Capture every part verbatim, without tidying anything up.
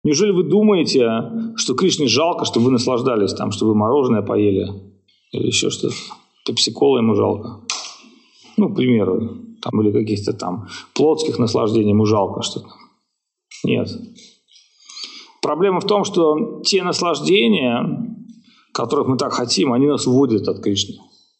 Неужели вы думаете, что Кришне жалко, что вы наслаждались, там, что вы мороженое поели или еще что-то? Пепси-колы ему жалко. Ну, к примеру, там, или каких-то там плотских наслаждений ему жалко что-то. Нет. Проблема в том, что те наслаждения, которых мы так хотим, они нас уводят от Кришны.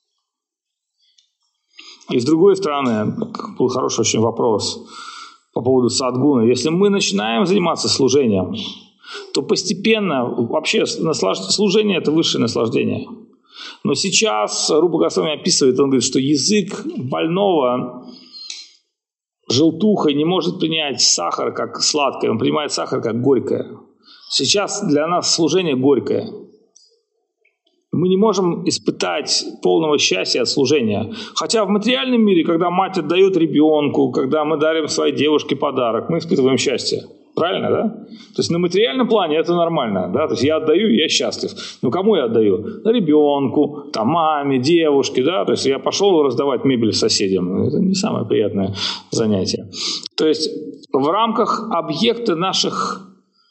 И с другой стороны, был хороший очень вопрос по поводу садгуны. Если мы начинаем заниматься служением, то постепенно, вообще наслаж... служение – это высшее наслаждение. Но сейчас Рупа Госвами описывает, он говорит, что язык больного желтухой не может принять сахар как сладкое, он принимает сахар как горькое. Сейчас для нас служение горькое. Мы не можем испытать полного счастья от служения. Хотя в материальном мире, когда мать отдает ребенку, когда мы дарим своей девушке подарок, мы испытываем счастье. Правильно, да? То есть на материальном плане это нормально. Да? То есть я отдаю, я счастлив. Но кому я отдаю? Ребенку, там, маме, девушке. Да? То есть я пошел раздавать мебель соседям. Это не самое приятное занятие. То есть в рамках объекта наших...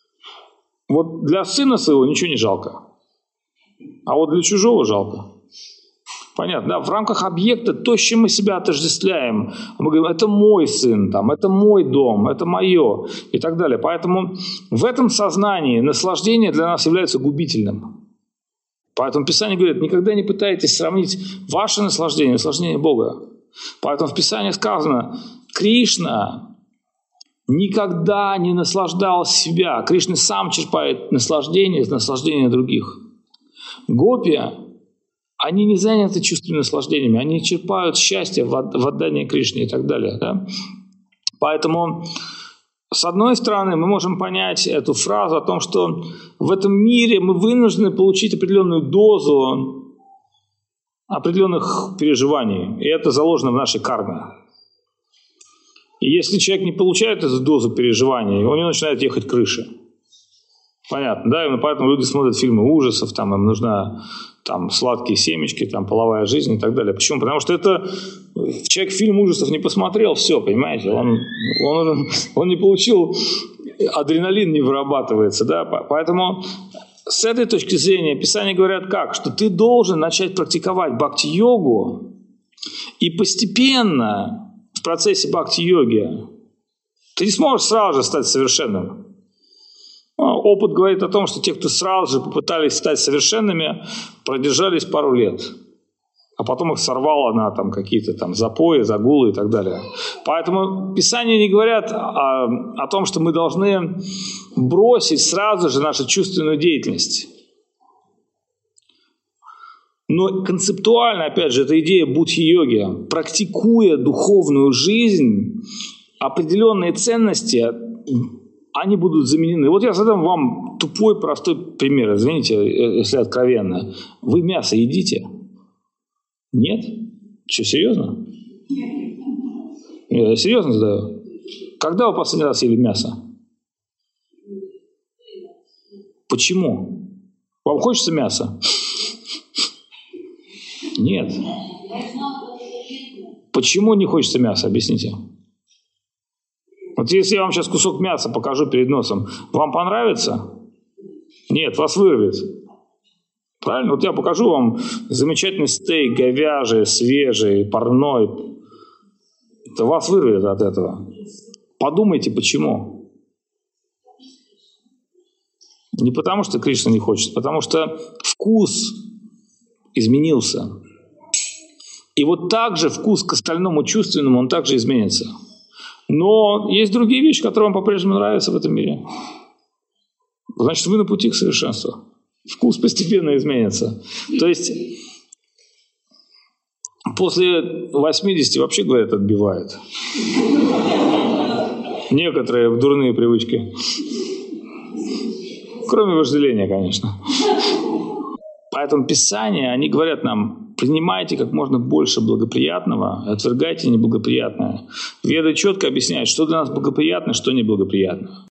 Вот для сына своего ничего не жалко. А вот для чужого жалко. Понятно, да? В рамках объекта то, с чем мы себя отождествляем. Мы говорим, это мой сын, там, это мой дом, это мое и так далее. Поэтому в этом сознании наслаждение для нас является губительным. Поэтому Писание говорит, никогда не пытайтесь сравнить ваше наслаждение, наслаждение Бога. Поэтому в Писании сказано, Кришна никогда не наслаждал себя. Кришна сам черпает наслаждение из наслаждения других. Гопи, они не заняты чувственными наслаждениями, они черпают счастье в отдании Кришне и так далее. Да? Поэтому, с одной стороны, мы можем понять эту фразу о том, что в этом мире мы вынуждены получить определенную дозу определенных переживаний, и это заложено в нашей карме. И если человек не получает эту дозу переживаний, у него начинает ехать крыша. Понятно, да? И поэтому люди смотрят фильмы ужасов, там им нужна там, сладкие семечки, там, половая жизнь и так далее. Почему? Потому что это человек фильм ужасов не посмотрел, все, понимаете? Он, он, он не получил, адреналин не вырабатывается, да? Поэтому с этой точки зрения Писания говорят как? Что ты должен начать практиковать бхакти-йогу, и постепенно в процессе бхакти-йоги ты не сможешь сразу же стать совершенным. Опыт говорит о том, что те, кто сразу же попытались стать совершенными, продержались пару лет. А потом их сорвало на там, какие-то там запои, загулы и так далее. Поэтому Писания не говорят о, о том, что мы должны бросить сразу же нашу чувственную деятельность. Но концептуально, опять же, эта идея будхи-йоги. Практикуя духовную жизнь, определенные ценности... они будут заменены. Вот я задам вам тупой, простой пример. Извините, если откровенно. Вы мясо едите? Нет? Что, серьезно? Я серьезно задаю. Когда вы последний раз ели мясо? Почему? Вам хочется мяса? Нет. Почему не хочется мяса? Объясните. Вот если я вам сейчас кусок мяса покажу перед носом, вам понравится? Нет, вас вырвет. Правильно? Вот я покажу вам замечательный стейк, говяжий, свежий, парной. Это вас вырвет от этого. Подумайте, почему. Не потому, что Кришна не хочет, потому что вкус изменился. И вот так же вкус к остальному чувственному, он также изменится. Но есть другие вещи, которые вам по-прежнему нравятся в этом мире. Значит, вы на пути к совершенству. Вкус постепенно изменится. То есть после восьмидесяти вообще, говорят, отбивает. Некоторые дурные привычки. Кроме вожделения, конечно. Поэтому Писания, они говорят нам, принимайте как можно больше благоприятного, отвергайте неблагоприятное. Веды четко объясняют, что для нас благоприятно, что неблагоприятно.